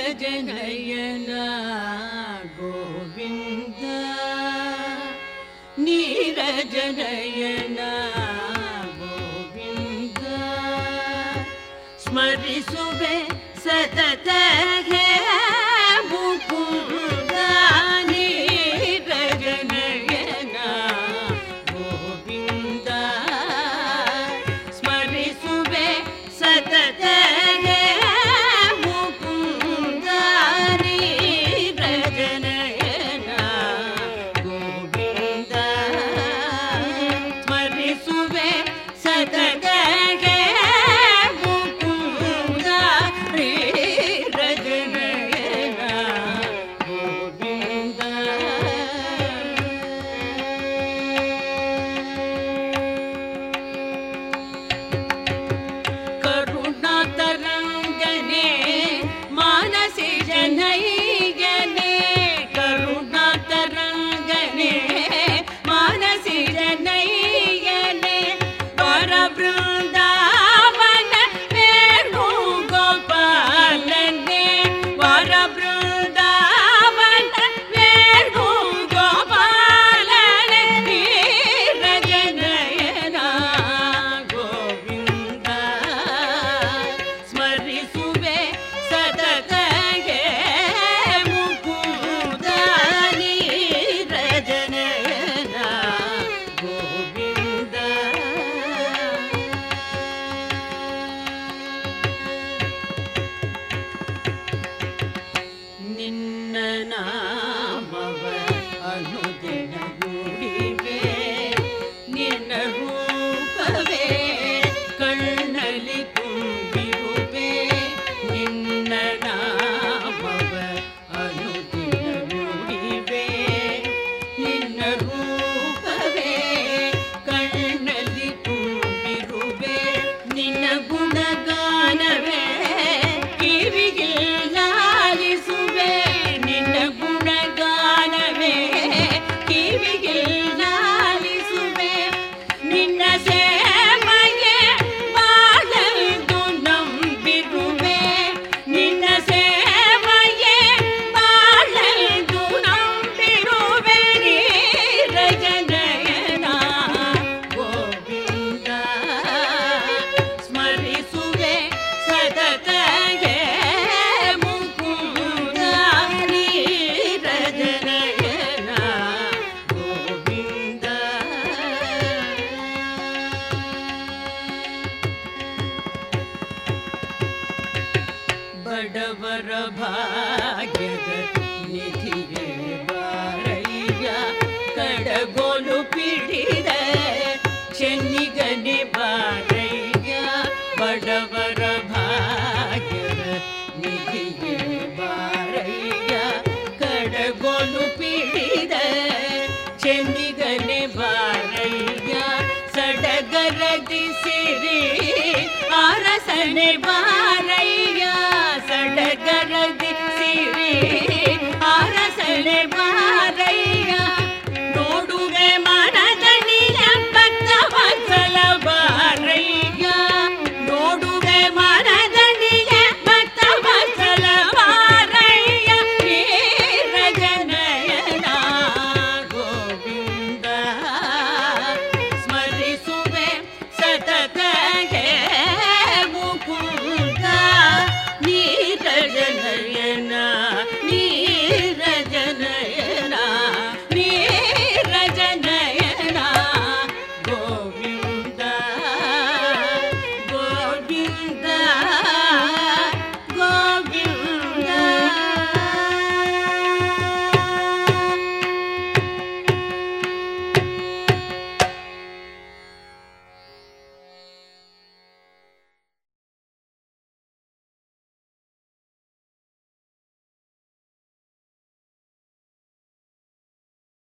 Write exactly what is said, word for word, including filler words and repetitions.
ನೀರಜನಯನ ಗೋವಿಂದ ನೀರಜನಯನ ಗೋವಿಂದ ಸ್ಮರಿಸುವೆ ಸತತ ಹೇ ಮುಕುಂದ ನೀರಜನಯನ ಗೋವಿಂದ ಸ್ಮರಿಸುವೆ ಸತತ ಹೇ ಮುಕುಂದ ನೀರಜನಯನ ಗೋವಿಂದ ಸ್ಮರಿಸುವೆ ಸತತ ಹೇ ಮುಕುಂದ ನೀರಜನಯನ ಗೋವಿಂದ ಕರುಣಾತರಂಗನೆ ಮಾನಸಿ ಜನೈಯನೆ ಕರುಣಾತರಂಗನೆ ಮಾನಸಿ ಜನೈಯನೆ ವರಬೃಂದಾವನ ವೇಣುಗೋಪಾಲನೆ ವರಬೃಂದಾವನ ವೇಣುಗೋಪಾಲನೆ ನೀರಜನಯನ ಗೋವಿಂದ ಸ್ಮರಿಸುವೆ ಸತತ ಹೇ ಮುಕುಂದ ನೀರಜನಯನ ಗೋವಿಂದ ನಿನ್ನ ನಾಮವ ಅನುದಿನ ನುಡಿವೆ ನಿನ್ನ ರೂಪವೇ ಕಣ್ಣಲ್ಲಿ ತುಂಬಿರುವೆ ನಿನ್ನ ನಾಮವ ಅನುದಿನ ನುಡಿವೆ ನಿನ್ನ ರೂಪವೇ ಕಣ್ಣಲ್ಲಿ ತುಂಬಿರುವೆ ನಿನ್ನ ಗುಣಗಾನವೇ ಕಿವಿಗೆ ಲಾಲಿಸುವೆ ನಿನ್ನ ಗುಣಗಾನವೇ ಕಿವಿಗೆ ಲಾಲಿಸುವೆ ನಿನ್ನ ಸೇವೆಗೆ ಬಾಳಲು ನಂಬಿರುವೆ ನಿನ್ನ ಸೇವೆಗೆ ಬಾಳಲು ನಂಬಿರುವೆ ನೀರಜನಯನ ಗೋವಿಂದ ಸ್ಮರಿಸುವೆ ಸತತ ಹೇ ಮುಕುಂದ ನೀರಜನಯನ ಗೋವಿಂದ ಬಡವರ ಭಾಗ್ಯದ ನಿಧಿಗೆ ಬಾರಯ್ಯ ಕಡಗೋಲು ಪಿಡಿದ ಚೆನ್ನಿಗನೆ ಬಾರಯ್ಯ ಬಡವರ ಭಾಗ್ಯದ ನಿಧಿಗೆ ಬಾರಯ್ಯ ಕಡಗೋಲು ಪಿಡಿದ ಚೆನ್ನಿಗನೆ ಬಾರಯ್ಯ ಸಡಗರದಿ ಸಿರಿ ಅರಸನೆ ಬಾರಯ್ಯ ಸಡಗರದಿ ಸಿರಿ ಅರಸನೆ ಬಾರಯ್ಯ